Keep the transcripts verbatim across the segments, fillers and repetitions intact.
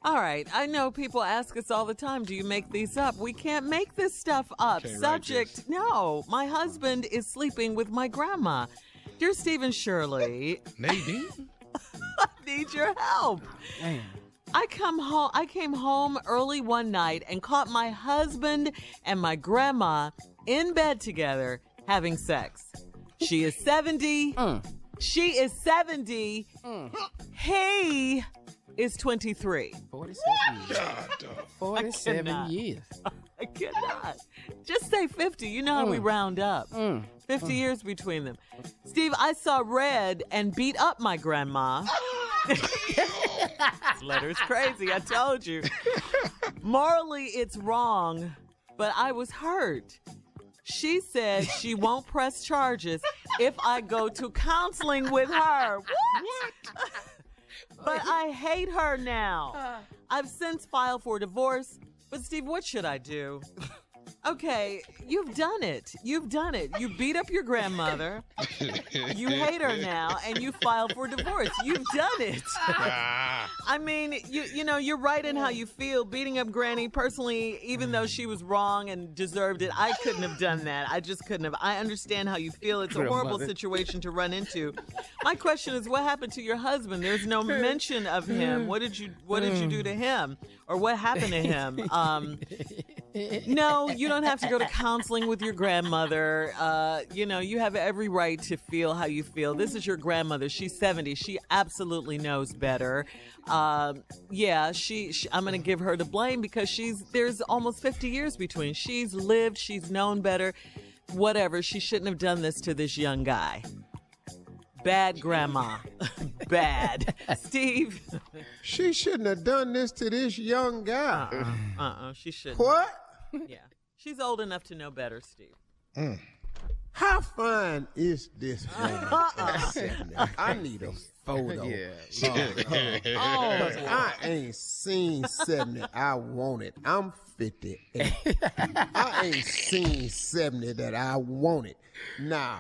All right. I know people ask us all the time, do you make these up? We can't make this stuff up. Can't Subject, no. My husband is sleeping with my grandma. Dear Stephen Shirley. Nadine? I need your help. Damn. I come home. I came home early one night and caught my husband and my grandma in bed together having sex. She is seventy. Mm. She is seventy. Mm. He is twenty-three. forty-seven years. God, dog. forty-seven cannot. years. I cannot. Just say fifty. You know how we Mm. round up. Mm. fifty years between them. Steve, I saw red and beat up my grandma. This letter's crazy, I told you. Morally, it's wrong, but I was hurt. She said she won't press charges if I go to counseling with her. What? But I hate her now. I've since filed for divorce. But Steve, what should I do? Okay, you've done it. You've done it. You beat up your grandmother. You hate her now, and you filed for divorce. You've done it. I mean, you you know, you're right in how you feel. Beating up Granny, personally, even though she was wrong and deserved it, I couldn't have done that. I just couldn't have. I understand how you feel. It's a horrible situation to run into. My question is, what happened to your husband? There's no mention of him. What did you What did you do to him, or what happened to him? Um, no, you don't have to go to counseling with your grandmother. Uh, you know, you have every right to feel how you feel. This is your grandmother. She's seventy. She absolutely knows better. Um, yeah, she, she I'm going to give her the blame because she's there's almost fifty years between. She's lived. She's known better. Whatever. She shouldn't have done this to this young guy. Bad grandma. Bad. Steve? She shouldn't have done this to this young guy. Uh-uh. Uh-uh. She shouldn't. What? Yeah. She's old enough to know better, Steve. Mm. How fine is this woman? Uh-uh. I need a photo. Yeah. Oh, because I ain't seen seventy. I want it. I'm fifty-eight. I ain't seen seventy that I want it. Now,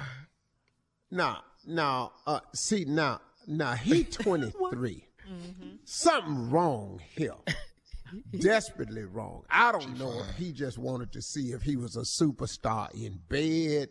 now, now, uh, see, now, now, he twenty-three. Mm-hmm. Something wrong here. Desperately wrong. I don't know if he just wanted to see if he was a superstar in bed.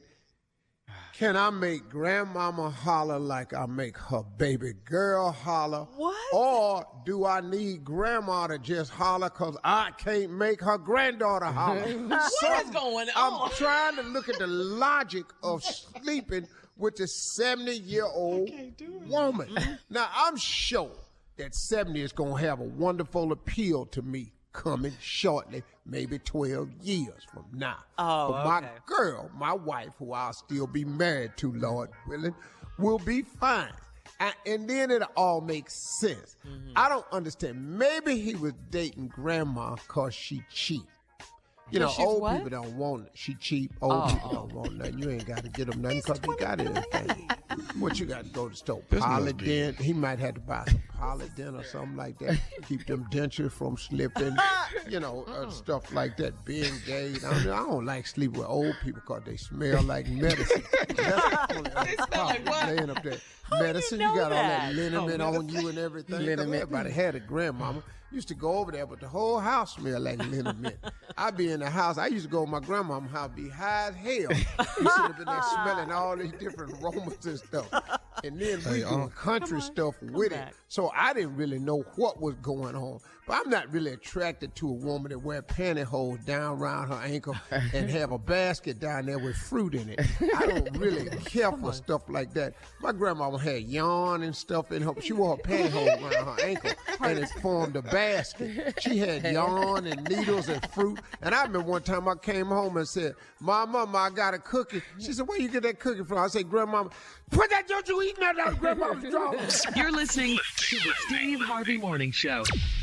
Can I make grandmama holler like I make her baby girl holler? What? Or do I need grandma to just holler because I can't make her granddaughter holler? What is going on? I'm trying to look at the logic of sleeping with a seventy-year-old woman. Now, I'm sure that seventy is going to have a wonderful appeal to me coming shortly, maybe twelve years from now. Oh, but my okay. girl, my wife, who I'll still be married to, Lord willing, will be fine. And, and then it'll all make sense. Mm-hmm. I don't understand. Maybe he was dating grandma because she cheap. You know, she's old what? people don't want it. She cheap. Old Oh, people oh. don't want nothing. You ain't got to get them nothing because they got everything. What you got to go to the store? This little Polydent. He might have to buy some Polydent or something like that. Keep them dentures from slipping. You know, uh, stuff like that. Being gay. I, mean, I don't like sleeping with old people because they smell like medicine. That's the only other problem. Laying up there. Medicine, you you, know got all that? that liniment Oh, on you and everything. 'Cause Liniment. Everybody had a grandmama. Used to go over there, but the whole house smelled like liniment. I'd be in the house. I used to go to my grandmama's house, be high as hell. We should have been there smelling all these different aromas and stuff. And then we Hey, doing um, country stuff with back. it. So I didn't really know what was going on. But I'm not really attracted to a woman that wear pantyhose down around her ankle and have a basket down there with fruit in it. I don't really care for stuff like that. My grandmama had yarn and stuff in her. She wore her pantyhose around her ankle and it formed a basket. She had yarn and needles and fruit. And I remember one time I came home and said, "My mama, I got a cookie." She said, "Where you get that cookie from?" I said, "Grandmama, put that, don't you eat nothing out of grandmama's drawer." You're listening to the Steve Harvey Morning Show.